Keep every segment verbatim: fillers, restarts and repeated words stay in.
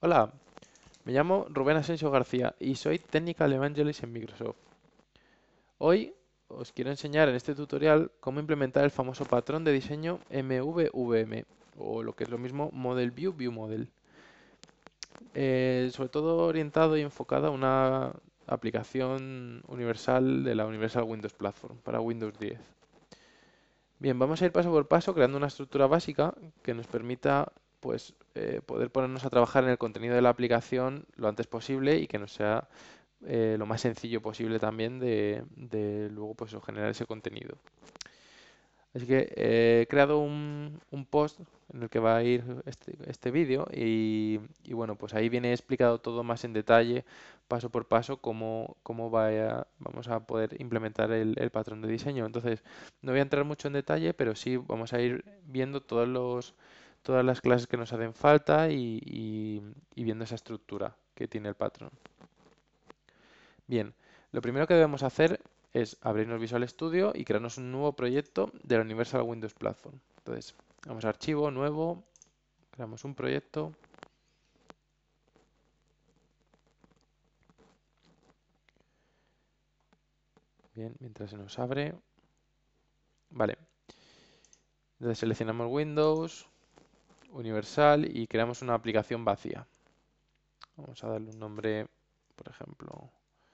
Hola, me llamo Rubén Asensio García y soy Technical Evangelist en Microsoft. Hoy os quiero enseñar en este tutorial cómo implementar el famoso patrón de diseño M V V M, o lo que es lo mismo Model View View Model. Eh, sobre todo orientado y enfocado a una aplicación universal de la Universal Windows Platform para Windows diez. Bien, vamos a ir paso por paso creando una estructura básica que nos permita pues, eh, poder ponernos a trabajar en el contenido de la aplicación lo antes posible y que nos sea eh, lo más sencillo posible también de, de luego pues, generar ese contenido. Así que eh, he creado un, un post en el que va a ir este, este vídeo y, y, bueno, pues ahí viene explicado todo más en detalle, paso por paso, cómo, cómo vaya- vamos a poder implementar el, el patrón de diseño. Entonces, no voy a entrar mucho en detalle, pero sí vamos a ir viendo todos los, todas las clases que nos hacen falta y, y y viendo esa estructura que tiene el patrón. Bien, lo primero que debemos hacer es abrirnos Visual Studio y crearnos un nuevo proyecto de la Universal Windows Platform. Entonces, vamos a Archivo, Nuevo, creamos un proyecto. Bien, mientras se nos abre. Vale, entonces seleccionamos Windows, Universal y creamos una aplicación vacía. Vamos a darle un nombre, por ejemplo.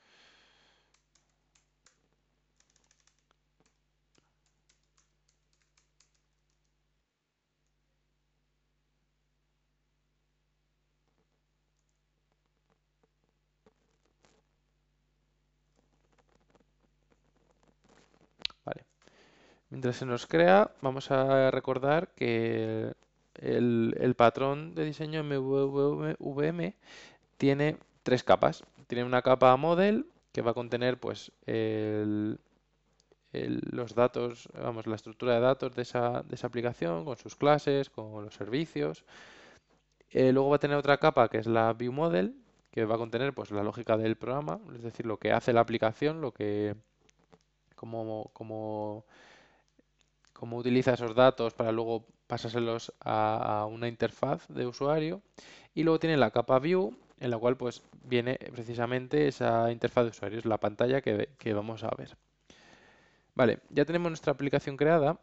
Vale, mientras se nos crea, vamos a recordar que el, el patrón de diseño M V M tiene tres capas. Tiene una capa model que va a contener pues el- el- los datos, vamos, la estructura de datos de esa, de esa aplicación con sus clases, con los servicios. Eh, luego va a tener otra capa que es la view model que va a contener pues la lógica del programa, es decir, lo que hace la aplicación, lo que cómo, cómo, cómo utiliza esos datos para luego pasárselos a, a una interfaz de usuario. Y luego tiene la capa View, en la cual pues viene precisamente esa interfaz de usuario, es la pantalla que, que vamos a ver. Vale, ya tenemos nuestra aplicación creada.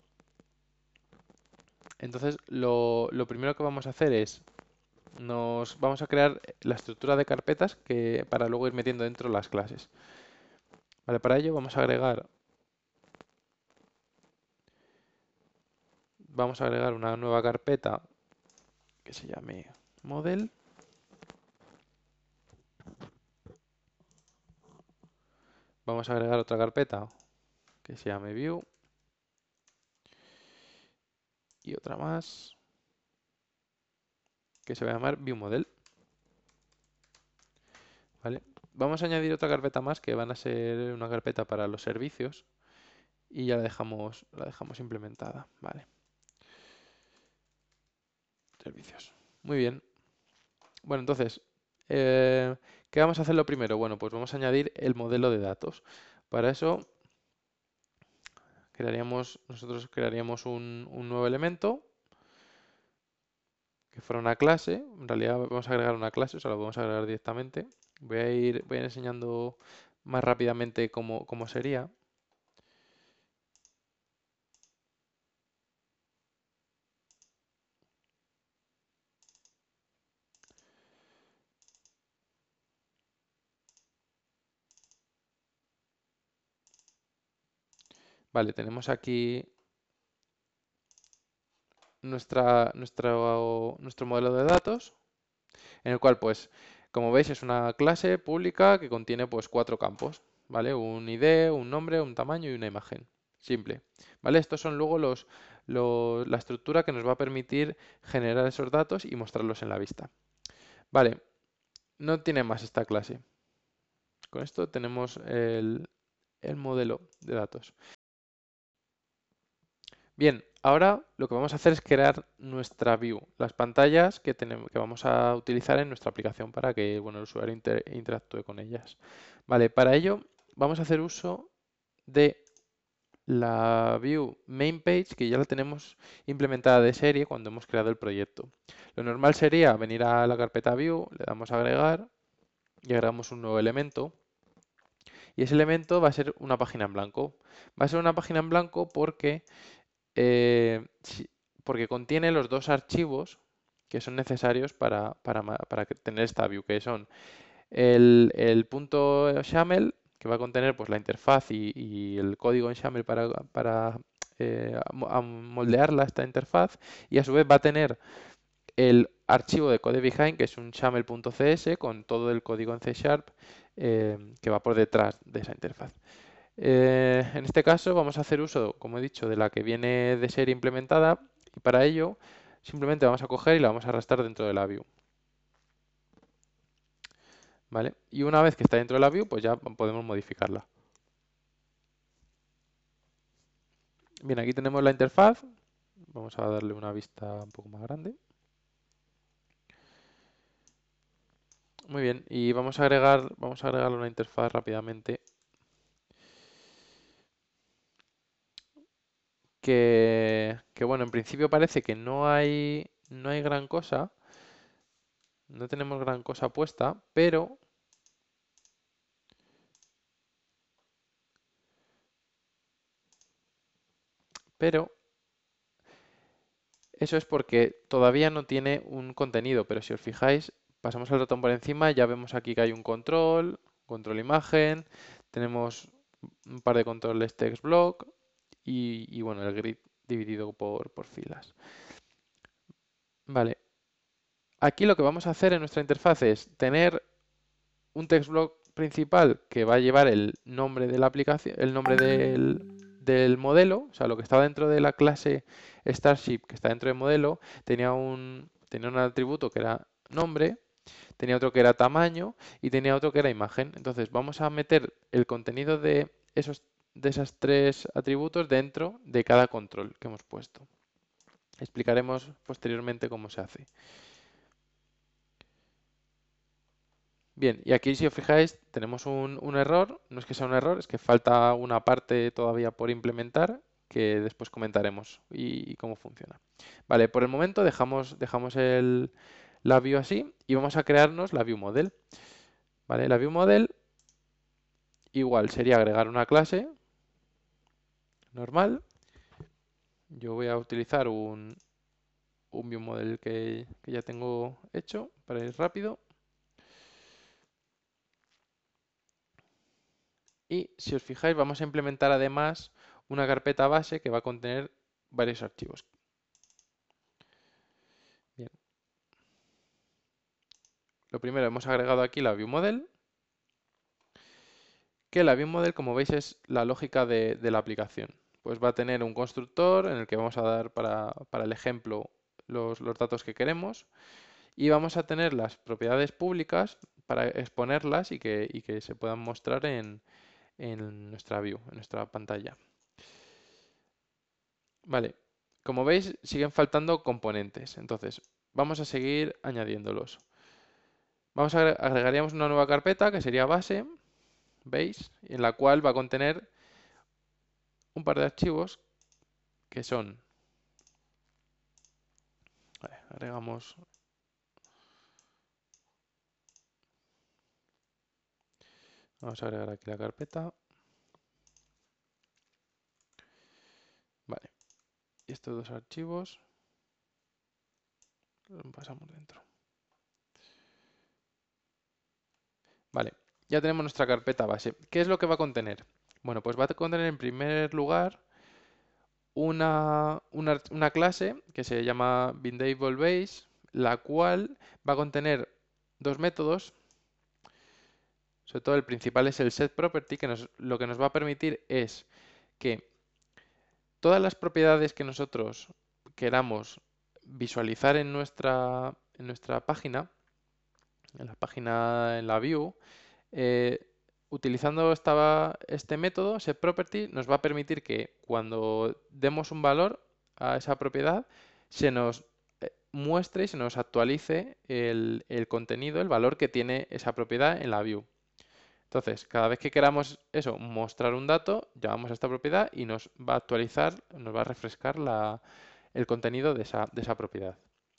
Entonces lo, lo primero que vamos a hacer es nos vamos a crear la estructura de carpetas que para luego ir metiendo dentro las clases. Vale, para ello vamos a agregar vamos a agregar una nueva carpeta que se llame model. Vamos a agregar otra carpeta que se llame view y otra más que se va a llamar viewModel. ¿Vale? Vamos a añadir otra carpeta más que van a ser una carpeta para los servicios y ya la dejamos, la dejamos implementada. Vale. Servicios. Muy bien. Bueno, entonces, eh, ¿qué vamos a hacer lo primero? Bueno, pues vamos a añadir el modelo de datos. Para eso crearíamos, nosotros crearíamos un, un nuevo elemento que fuera una clase. En realidad vamos a agregar una clase, o sea, lo vamos a agregar directamente. Voy a ir, voy a ir enseñando más rápidamente cómo, cómo sería. Vale, tenemos aquí nuestra, nuestro, nuestro modelo de datos, en el cual, pues, como veis, es una clase pública que contiene, pues, cuatro campos, ¿vale? Un I D, un nombre, un tamaño y una imagen. Simple, ¿vale? Estos son luego los, los- la estructura que nos va a permitir generar esos datos y mostrarlos en la vista. Vale, no tiene más esta clase. Con esto tenemos el, el modelo de datos. Bien, ahora lo que vamos a hacer es crear nuestra view, las pantallas que tenemos, que vamos a utilizar en nuestra aplicación para que bueno, el usuario inter- interactúe con ellas. Vale, para ello vamos a hacer uso de la view main page, que ya la tenemos implementada de serie cuando hemos creado el proyecto. Lo normal sería venir a la carpeta view, le damos a agregar y agregamos un nuevo elemento. Y ese elemento va a ser una página en blanco. Va a ser una página en blanco porque, eh, si- porque contiene los dos archivos que son necesarios para, para ma- para que- tener esta view, que son el, el punto XAML, que va a contener pues, la interfaz y, y el código en XAML para, para eh, mo- a moldearla, esta interfaz, y a su vez va a tener el archivo de code behind, que es un xaml.cs con todo el código en C Sharp eh, que va por detrás de esa interfaz. Eh, en este caso vamos a hacer uso, como he dicho, de la que viene de serie implementada y para ello simplemente vamos a coger y la vamos a arrastrar dentro de la view. ¿Vale? Y una vez que está dentro de la view, pues ya podemos modificarla. Bien, aquí tenemos la interfaz. Vamos a darle una vista un poco más grande. Muy bien, y vamos a agregar, vamos a agregar una interfaz rápidamente que, que, bueno, en principio parece que no hay, no hay gran cosa, no tenemos gran cosa puesta, pero, pero eso es porque todavía no tiene un contenido, pero si os fijáis, pasamos el ratón por encima, ya vemos aquí que hay un control, control imagen, tenemos un par de controles text block y, y, bueno, el grid dividido por, por filas. Vale, aquí lo que vamos a hacer en nuestra interfaz es tener un text block principal que va a llevar el nombre de la aplicación, el nombre del, del modelo, o sea, lo que está dentro de la clase Starship que está dentro del modelo, tenía un, tenía un atributo que era nombre, tenía otro que era tamaño y tenía otro que era imagen. Entonces vamos a meter el contenido de esos de esos tres atributos dentro de cada control que hemos puesto. Explicaremos posteriormente cómo se hace. Bien, y aquí si os fijáis tenemos un, un error, no es que sea un error, es que falta una parte todavía por implementar que después comentaremos y, y cómo funciona. Vale, por el momento dejamos, dejamos el, la view así y vamos a crearnos la view model. Vale, la view model igual sería agregar una clase normal. Yo voy a utilizar un, un view model que, que ya tengo hecho para ir rápido. Y si os fijáis, vamos a implementar además una carpeta base que va a contener varios archivos. Bien. Lo primero, hemos agregado aquí la ViewModel, que la ViewModel, como veis, es la lógica de, de la aplicación. Pues va a tener un constructor en el que vamos a dar para, para el ejemplo los, los datos que queremos y vamos a tener las propiedades públicas para exponerlas y que, y que se puedan mostrar en, en nuestra view, en nuestra pantalla. Vale, como veis siguen faltando componentes, entonces vamos a seguir añadiéndolos. Vamos a agre- agregaríamos una nueva carpeta que sería base, ¿veis? En la cual va a contener un par de archivos que son, vale, agregamos, vamos a agregar aquí la carpeta, vale, y estos dos archivos los pasamos dentro. Vale, ya tenemos nuestra carpeta base. ¿Qué es lo que va a contener? Bueno, pues va a contener en primer lugar una, una, una clase que se llama BinDableBase, la cual va a contener dos métodos. Sobre todo el principal es el setProperty, que nos, lo que nos va a permitir es que todas las propiedades que nosotros queramos visualizar en nuestra, en nuestra página, en la página, en la view, eh, utilizando esta, este método, setProperty, nos va a permitir que cuando demos un valor a esa propiedad, se nos eh, muestre y se nos actualice el, el contenido, el valor que tiene esa propiedad en la view. Entonces, cada vez que queramos eso, mostrar un dato, llamamos a esta propiedad y nos va a actualizar, nos va a refrescar la, el contenido de esa, de esa propiedad.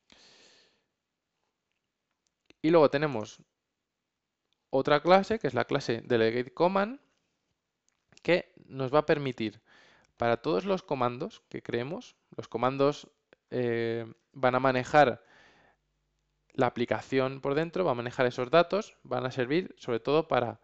Y luego tenemos otra clase, que es la clase delegateCommand, que nos va a permitir para todos los comandos que creemos, los comandos eh, van a manejar la aplicación por dentro, va a manejar esos datos, van a servir sobre todo para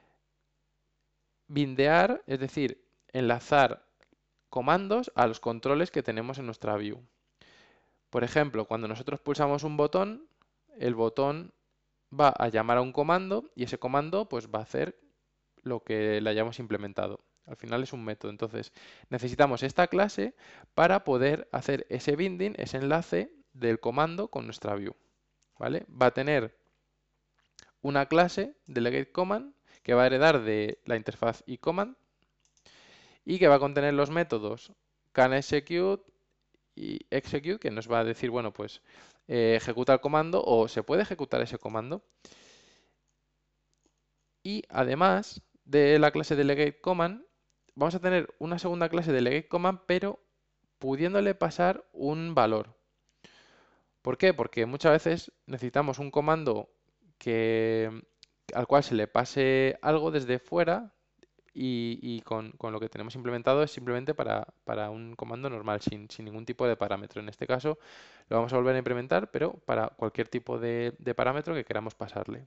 bindear, es decir, enlazar comandos a los controles que tenemos en nuestra view. Por ejemplo, cuando nosotros pulsamos un botón, el botón va a llamar a un comando y ese comando pues va a hacer lo que le hayamos implementado. Al final es un método. Entonces necesitamos esta clase para poder hacer ese binding, ese enlace del comando con nuestra view. ¿Vale? Va a tener una clase delegateCommand que va a heredar de la interfaz iCommand y que va a contener los métodos canExecute y execute, que nos va a decir, bueno, pues eh, ejecuta el comando o se puede ejecutar ese comando. Y además de la clase delegateCommand, vamos a tener una segunda clase delegateCommand, pero pudiéndole pasar un valor. ¿Por qué? Porque muchas veces necesitamos un comando que, al cual se le pase algo desde fuera y, y con, con lo que tenemos implementado es simplemente para, para un comando normal, sin, sin ningún tipo de parámetro. En este caso lo vamos a volver a implementar, pero para cualquier tipo de, de parámetro que queramos pasarle.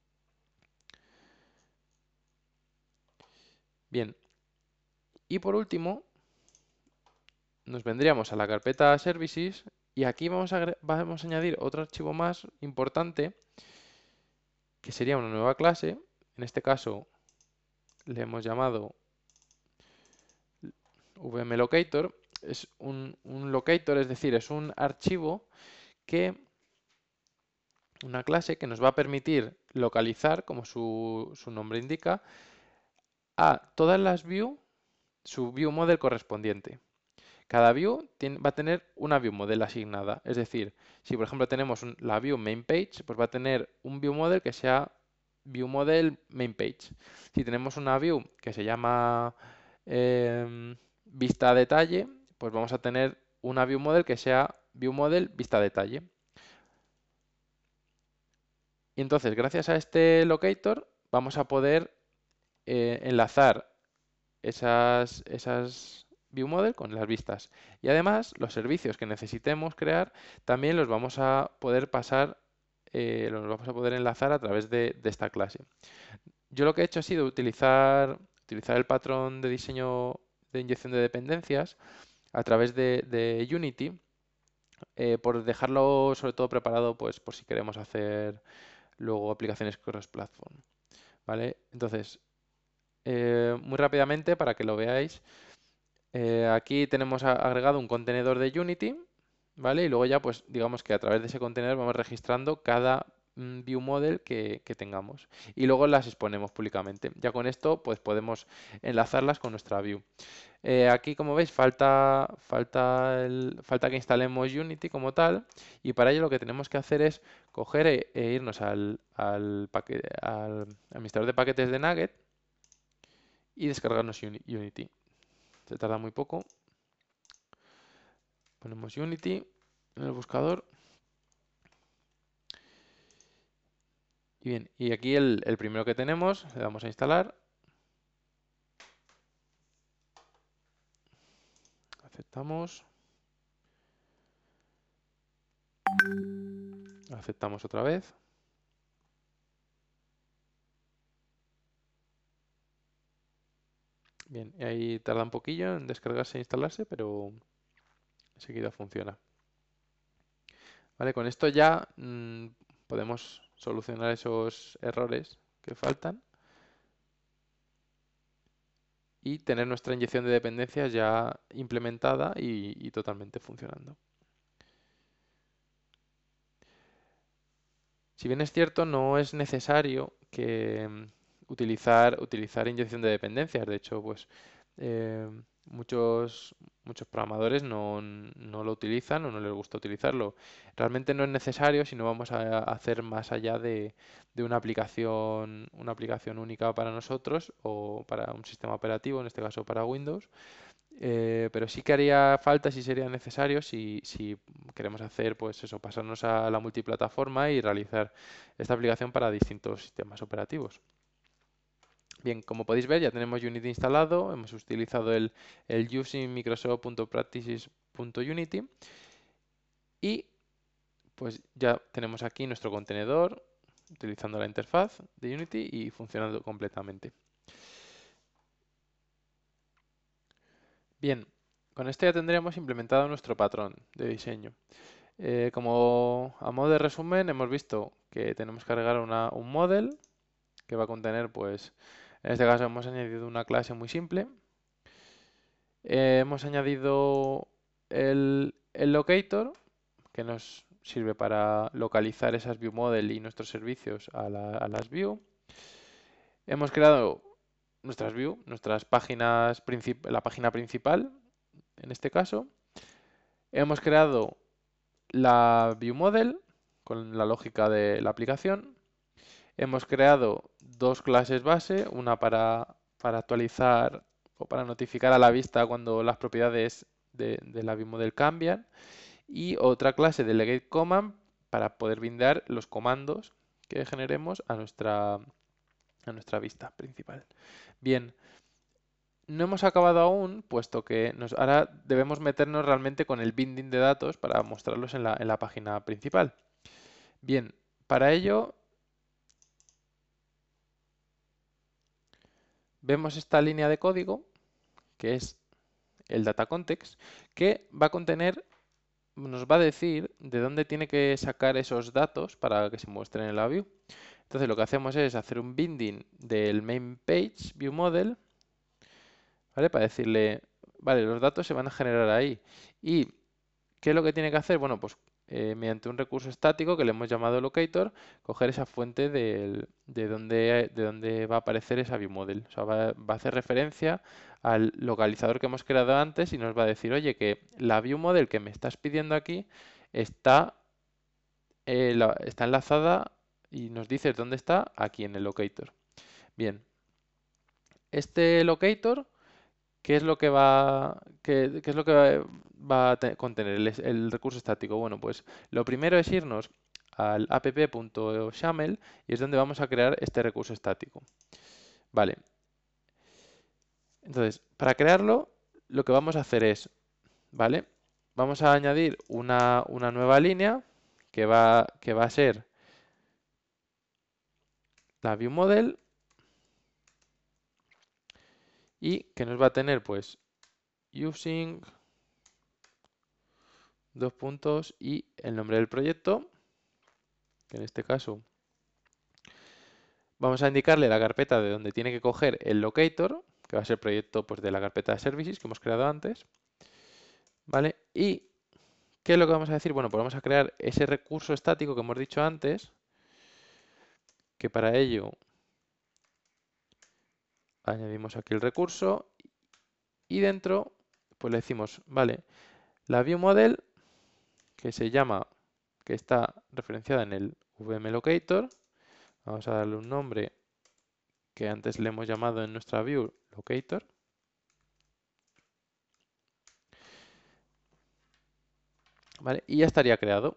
Bien, y por último nos vendríamos a la carpeta Services y aquí vamos a, vamos a añadir otro archivo más importante que sería una nueva clase. En este caso le hemos llamado vmLocator. Es un, un locator, es decir, es un archivo que, una clase que nos va a permitir localizar, como su, su nombre indica, a todas las views su view model correspondiente. Cada view tiene, va a tener una view model asignada. Es decir, si por ejemplo tenemos un, la view main page, pues va a tener un view model que sea view model main page. Si tenemos una view que se llama eh, vista detalle, pues vamos a tener una view model que sea view model vista detalle. Y entonces, gracias a este locator, vamos a poder eh, enlazar esas, esas view model con las vistas. Y además, los servicios que necesitemos crear también los vamos a poder pasar, eh, los vamos a poder enlazar a través de, de esta clase. Yo lo que he hecho ha sido utilizar, utilizar el patrón de diseño de inyección de dependencias a través de, de Unity, eh, por dejarlo sobre todo preparado pues, por si queremos hacer luego aplicaciones cross-platform. ¿Vale? Entonces, eh, muy rápidamente para que lo veáis, eh, aquí tenemos agregado un contenedor de Unity, ¿vale? Y luego ya, pues digamos que a través de ese contenedor vamos registrando cada mm, view model que, que tengamos y luego las exponemos públicamente. Ya con esto, pues podemos enlazarlas con nuestra view. Eh, aquí, como veis, falta, falta, el- falta que instalemos Unity como tal y para ello lo que tenemos que hacer es coger e, e irnos al, al, paquete, al administrador de paquetes de Nugget y descargarnos Uni- Unity. Se tarda muy poco. Ponemos Unity en el buscador. Y bien, y aquí el, el primero que tenemos, le damos a instalar. Aceptamos. Aceptamos otra vez. Bien, y ahí tarda un poquillo en descargarse e instalarse, pero enseguida funciona. Vale, con esto ya mmm, podemos solucionar esos errores que faltan y tener nuestra inyección de dependencias ya implementada y, y totalmente funcionando. Si bien es cierto, no es necesario que mm, utilizar, utilizar inyección de dependencias. De hecho, pues eh, muchos, muchos programadores no, no lo utilizan o no les gusta utilizarlo. Realmente no es necesario si no vamos a hacer más allá de, de una aplicación, una aplicación única para nosotros o para un sistema operativo, en este caso para Windows. Eh, pero sí que haría falta, sí sería necesario si, si queremos hacer, pues eso, pasarnos a la multiplataforma y realizar esta aplicación para distintos sistemas operativos. Bien, como podéis ver, ya tenemos Unity instalado, hemos utilizado el, el using microsoft.practices.unity y pues ya tenemos aquí nuestro contenedor utilizando la interfaz de Unity y funcionando completamente. Bien, con esto ya tendríamos implementado nuestro patrón de diseño. Eh, como a modo de resumen, hemos visto que tenemos que agregar una, un model que va a contener, pues, en este caso hemos añadido una clase muy simple. Eh, hemos añadido el, el locator, que nos sirve para localizar esas view model y nuestros servicios a, la- a las view. Hemos creado nuestras view, nuestras páginas, princip- la página principal, en este caso. Hemos creado la view model con la lógica de la aplicación. Hemos creado dos clases base, una para, para actualizar o para notificar a la vista cuando las propiedades de, de la view model cambian y otra clase de delegate command para poder brindar los comandos que generemos a nuestra, a nuestra vista principal. Bien, no hemos acabado aún, puesto que nos, ahora debemos meternos realmente con el binding de datos para mostrarlos en la, en la página principal. Bien, para ello vemos esta línea de código, que es el data context, que va a contener, nos va a decir de dónde tiene que sacar esos datos para que se muestren en la view. Entonces lo que hacemos es hacer un binding del main page view model, ¿vale? Para decirle, vale, los datos se van a generar ahí. ¿Y qué es lo que tiene que hacer? Bueno, pues eh, mediante un recurso estático que le hemos llamado locator, coger esa fuente del- de, donde, de donde va a aparecer esa viewModel. O sea, va, va a hacer referencia al localizador que hemos creado antes y nos va a decir, oye, que la viewModel que me estás pidiendo aquí está, eh, la- está enlazada y nos dices dónde está aquí en el locator. Bien, este locator, ¿qué es lo que va, qué, qué es lo que va a te- contener el, el recurso estático? Bueno, pues lo primero es irnos al app.xaml y es donde vamos a crear este recurso estático. Vale, entonces, para crearlo, lo que vamos a hacer es, ¿vale? Vamos a añadir una, una nueva línea que va, que va a ser la viewModel y que nos va a tener, pues, using, dos puntos y el nombre del proyecto, que en este caso vamos a indicarle la carpeta de donde tiene que coger el locator, que va a ser el proyecto, pues, de la carpeta de services que hemos creado antes. ¿Vale? Y ¿qué es lo que vamos a decir? Bueno, pues vamos a crear ese recurso estático que hemos dicho antes, que para ello añadimos aquí el recurso y dentro pues le decimos, vale, la viewModel que se llama, que está referenciada en el vmLocator, vamos a darle un nombre que antes le hemos llamado en nuestra view locator. ¿Vale? Y ya estaría creado.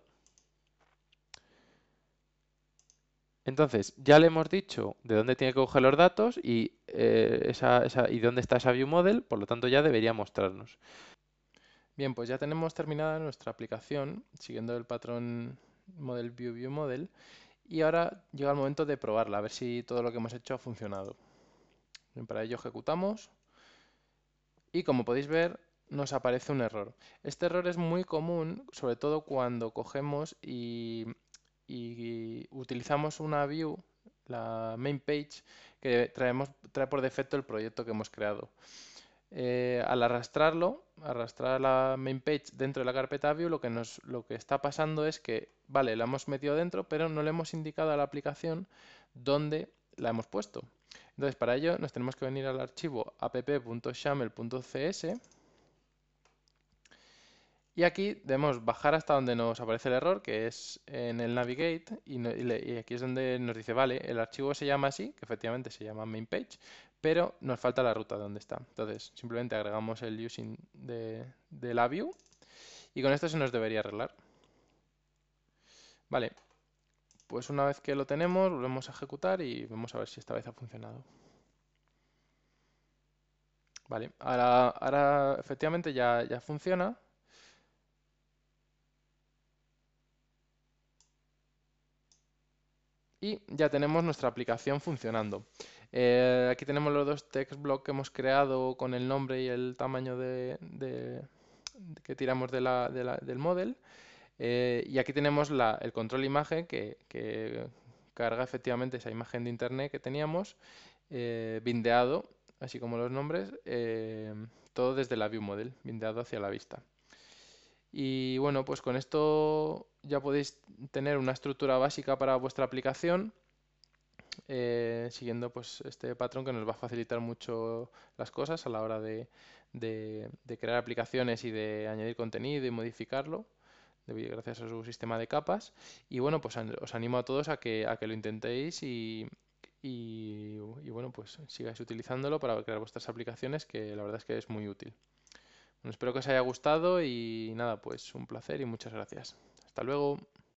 Entonces, ya le hemos dicho de dónde tiene que coger los datos y, eh, esa, esa- y dónde está esa view model, por lo tanto ya debería mostrarnos. Bien, pues ya tenemos terminada nuestra aplicación siguiendo el patrón model view view model y ahora llega el momento de probarla, a ver si todo lo que hemos hecho ha funcionado. Bien, para ello ejecutamos y como podéis ver nos aparece un error. Este error es muy común, sobre todo cuando cogemos y, y utilizamos una view, la main page, que traemos, trae por defecto el proyecto que hemos creado. Eh, al arrastrarlo, arrastrar la main page dentro de la carpeta view, lo que, nos, lo que está pasando es que, vale, la hemos metido dentro, pero no le hemos indicado a la aplicación dónde la hemos puesto. Entonces, para ello nos tenemos que venir al archivo app.xaml.cs y aquí debemos bajar hasta donde nos aparece el error, que es en el navigate, y, no- y le- y aquí es donde nos dice, vale, el archivo se llama así, que efectivamente se llama main page, pero nos falta la ruta de donde está. Entonces, simplemente agregamos el using de, de la view y con esto se nos debería arreglar. Vale, pues una vez que lo tenemos, volvemos a ejecutar y vamos a ver si esta vez ha funcionado. Vale, ahora, ahora efectivamente ya, ya funciona. Y ya tenemos nuestra aplicación funcionando. Eh, aquí tenemos los dos text blocks que hemos creado con el nombre y el tamaño de, de- que tiramos de la- de la- del model. Eh, y aquí tenemos la- el control imagen que, que carga efectivamente esa imagen de internet que teníamos, eh, bindeado, así como los nombres, eh, todo desde la view model, bindeado hacia la vista. Y bueno, pues con esto ya podéis tener una estructura básica para vuestra aplicación, eh, siguiendo pues este patrón que nos va a facilitar mucho las cosas a la hora de, de- de crear aplicaciones y de añadir contenido y modificarlo, debido- gracias a su sistema de capas. Y bueno, pues an- os animo a todos a que, a que lo intentéis y, y, y, bueno, pues sigáis utilizándolo para crear vuestras aplicaciones, que la verdad es que es muy útil. Bueno, espero que os haya gustado y nada, pues un placer y muchas gracias. Hasta luego.